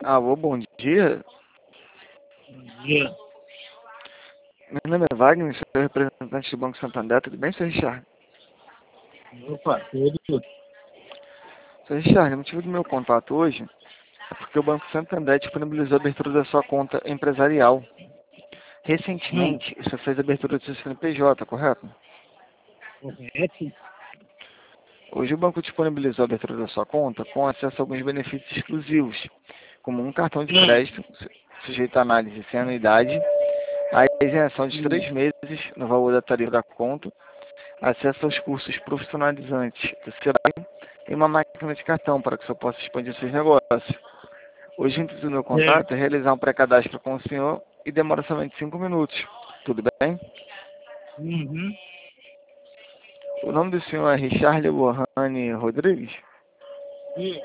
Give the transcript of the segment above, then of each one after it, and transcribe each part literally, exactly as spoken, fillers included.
Alô, bom dia. Bom dia. Meu nome é Wagner, sou representante do Banco Santander. Tudo bem, senhor Richard? Opa, tudo. Senhor Richard, o motivo do meu contato hoje é porque o Banco Santander disponibilizou a abertura da sua conta empresarial. Hum, Recentemente, você fez a abertura do seu C N P J, correto? correto? Hoje o banco disponibilizou a abertura da sua conta com acesso a alguns benefícios exclusivos, como um cartão de Hum, crédito, su- sujeito a análise sem anuidade, a isenção de hum, três meses no valor da tarifa da conta, acesso aos cursos profissionalizantes do Sebrae e uma máquina de cartão para que o senhor possa expandir seus negócios. Hoje, o intuito do meu certo. contato é realizar um pré-cadastro com o senhor e demora somente cinco minutos. Tudo bem? Uhum. O nome do senhor é Richard Lohane Rodrigues. Hum,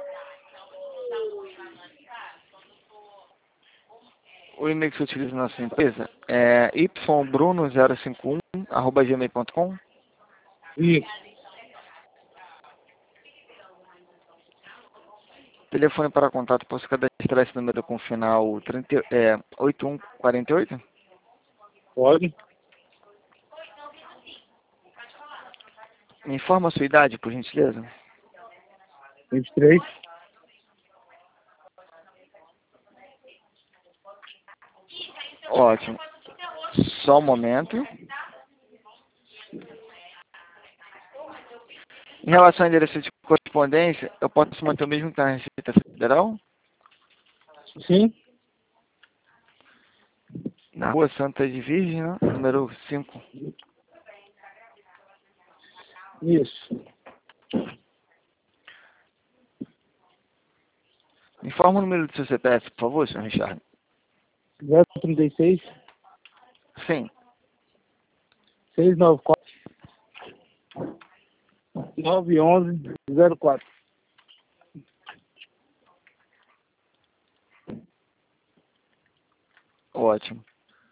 O e-mail que você utiliza na sua empresa é ybruno zero cinco um arroba gmail ponto com. isso. Telefone para contato, posso cadastrar esse número com o final trinta, é, oitenta e um quarenta e oito? Pode? Me informa a sua idade, por gentileza. vinte e três. Ótimo. Só um momento. Em relação ao endereço de correspondência, eu posso manter o mesmo que na Receita Federal? Sim? Na Rua Santa de Virgem, né? Número cinco. Isso. Me informa o número do seu C P F, por favor, senhor Richard. zero trinta e seis, Sim. seiscentos e noventa e quatro, novecentos e onze, zero quatro. Ótimo.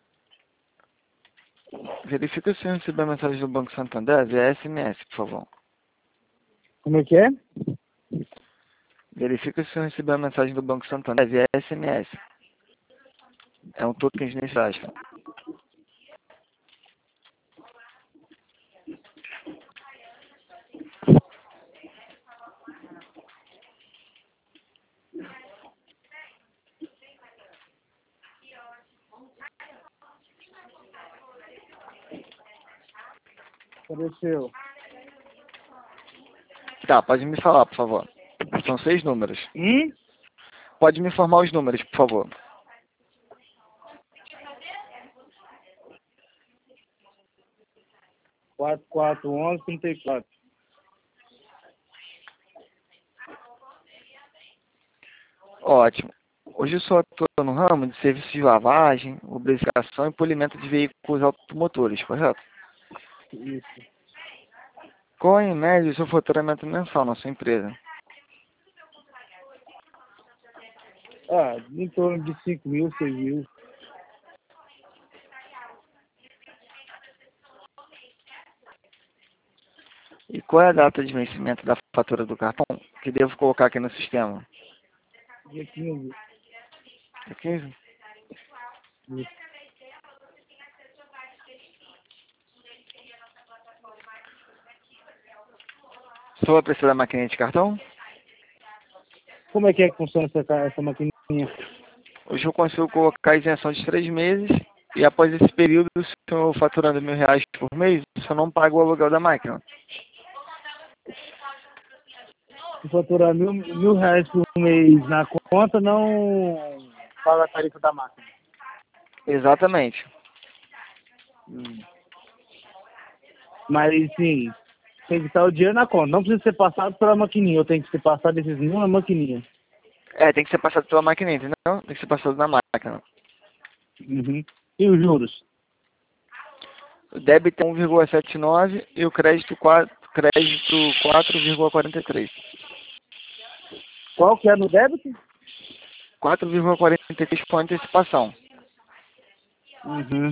Verifica se você recebeu a mensagem do Banco Santander via S M S, por favor. Como é que é? Verifica se você recebeu a mensagem do Banco Santander via S M S. É um token de mensagem. Apareceu. Tá, pode me falar, por favor. São seis números. Hum? Pode me informar os números, por favor. quatro quatro onze, trinta e quatro. Ótimo. Hoje eu sou atua no ramo de serviços de lavagem, lubrificação e polimento de veículos automotores, correto? Isso. Qual é, em média, o seu faturamento mensal na sua empresa? Ah, em torno de cinco mil, seis mil. E qual é a data de vencimento da fatura do cartão que devo colocar aqui no sistema? Dia quinze. É quinze? Isso. Só vai precisar da maquininha de cartão? Como é que é que funciona essa, ca- essa maquininha? Hoje eu consigo colocar a isenção de três meses e após esse período, se eu faturando mil reais por mês, eu não pago o aluguel da máquina. Se faturar mil, mil reais por mês na conta, não paga a tarifa da máquina. Exatamente. Hum. Mas, sim, tem que estar o dinheiro na conta. Não precisa ser passado pela maquininha. Eu tenho que ser passado esses mil na maquininha. É, tem que ser passado pela maquininha, entendeu? Tem que ser passado na máquina. Uhum. E os juros? O débito é um vírgula setenta e nove e o crédito quatro, crédito quatro vírgula quarenta e três. Qual que é no débito? quatro vírgula quarenta e três com antecipação. Uhum.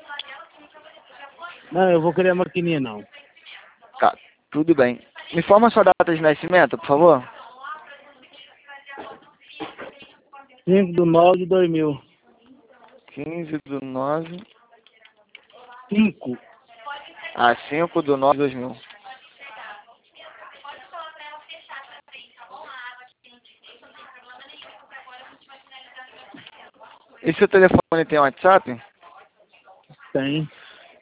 Não, eu vou querer a maquininha, não. Tá, tudo bem. Me informa a sua data de nascimento, por favor. cinco do nove de dois mil. quinze do nove. cinco. Ah, cinco do nove de dois mil. E seu telefone tem WhatsApp? Tem.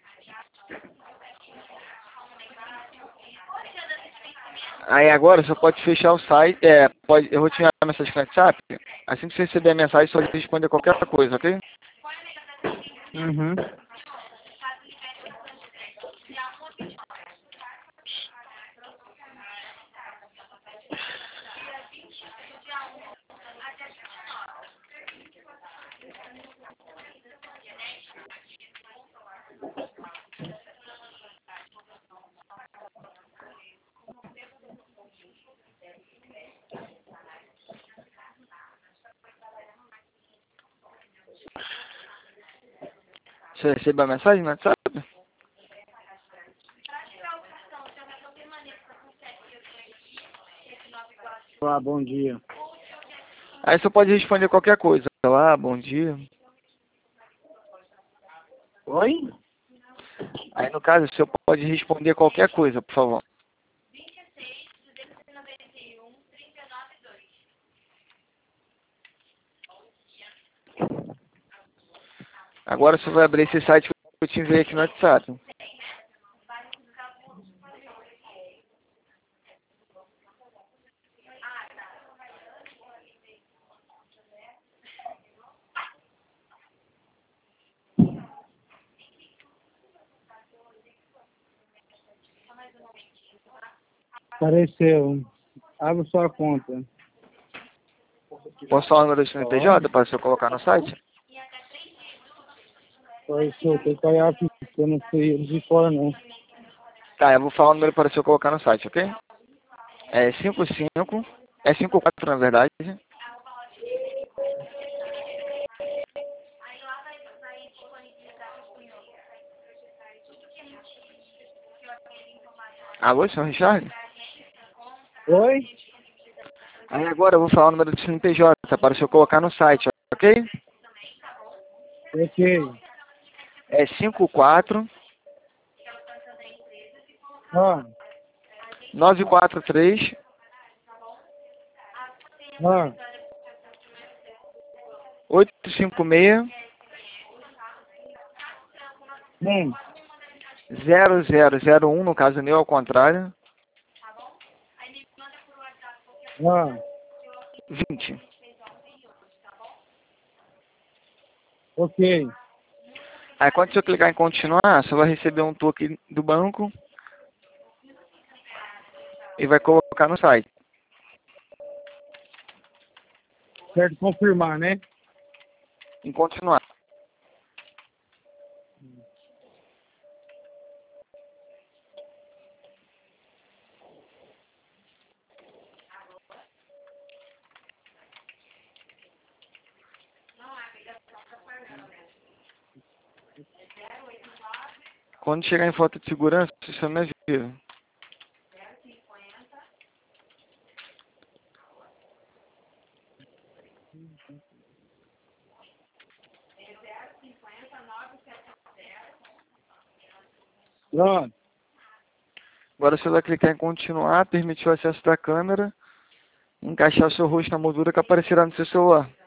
Aí agora você pode fechar o site. É, pode, eu vou te enviar a mensagem no WhatsApp. Assim que você receber a mensagem, só responder qualquer coisa, ok? Uhum. Você recebeu a mensagem no WhatsApp? Olá, bom dia. Aí você pode responder qualquer coisa. Olá, bom dia. Oi? Aí no caso, você pode responder qualquer coisa, por favor. Agora você vai abrir esse site que eu te enviei aqui no WhatsApp. Apareceu. Abre sua conta. Posso falar o número do C N P J para você colocar no site? Apareceu. Tem que olhar aqui, porque eu não sei de fora, não. Tá, eu vou falar o número para você colocar no site, ok? É cinco cinco, é cinco quatro na verdade. Alô, senhor Richard? Oi? Aí agora eu vou falar o número do C N P J para você colocar no site, ok? Ok. É cinco quatro, Ah, nove quatro três, ah. oito cinco seis, Hum. zero zero zero um, no caso meu, ao contrário, Ah. vinte. Ok. Aí quando você clicar em continuar, você vai receber um token do banco e vai colocar no site. Certo confirmar, né? Em continuar. Quando chegar em foto de segurança, você me avisa. Pronto. Agora você vai clicar em continuar, permitir o acesso da câmera, encaixar o seu rosto na moldura que aparecerá no seu celular.